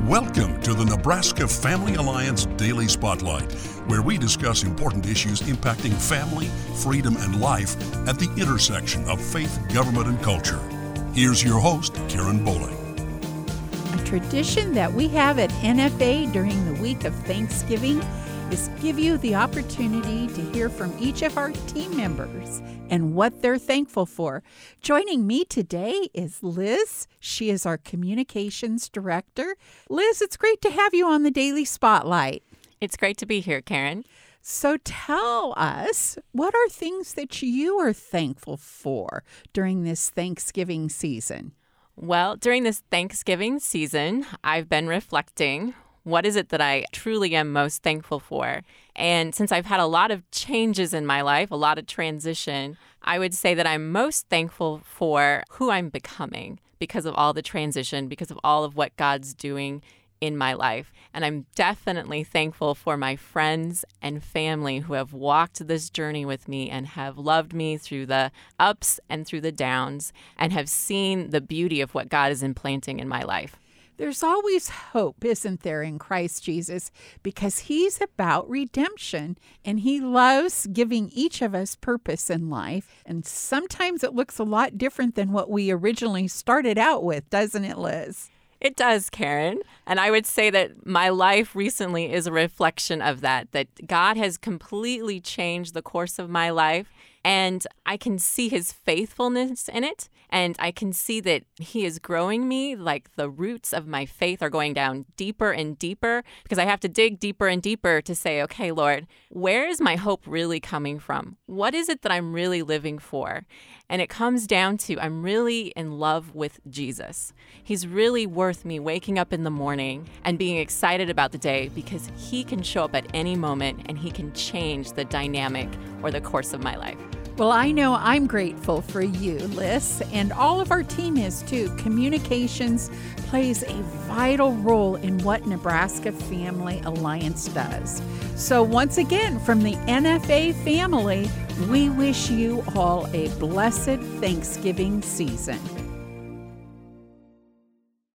Welcome to the Nebraska Family Alliance Daily Spotlight, where we discuss important issues impacting family, freedom, and life at the intersection of faith, government, and culture. Here's your host, Karen Bowling. A tradition that we have at NFA during the week of Thanksgiving is give you the opportunity to hear from each of our team members and what they're thankful for. Joining me today is Liz. She is our communications director. Liz, it's great to have you on the Daily Spotlight. It's great to be here, Karen. So tell us, what are things that you are thankful for during this Thanksgiving season? Well, during this Thanksgiving season, I've been reflecting. What is it that I truly am most thankful for? And since I've had a lot of changes in my life, a lot of transition, I would say that I'm most thankful for who I'm becoming because of all the transition, because of all of what God's doing in my life. And I'm definitely thankful for my friends and family who have walked this journey with me and have loved me through the ups and through the downs and have seen the beauty of what God is implanting in my life. There's always hope, isn't there, in Christ Jesus, because he's about redemption and he loves giving each of us purpose in life. And sometimes it looks a lot different than what we originally started out with, doesn't it, Liz? It does, Karen. And I would say that my life recently is a reflection of that God has completely changed the course of my life. And I can see his faithfulness in it. And I can see that he is growing me, like the roots of my faith are going down deeper and deeper, because I have to dig deeper and deeper to say, okay, Lord, where is my hope really coming from? What is it that I'm really living for? And it comes down to I'm really in love with Jesus. He's really worth me waking up in the morning and being excited about the day because he can show up at any moment and he can change the dynamic or the course of my life. Well, I know I'm grateful for you, Liz, and all of our team is too. Communications plays a vital role in what Nebraska Family Alliance does. So once again, from the NFA family, we wish you all a blessed Thanksgiving season.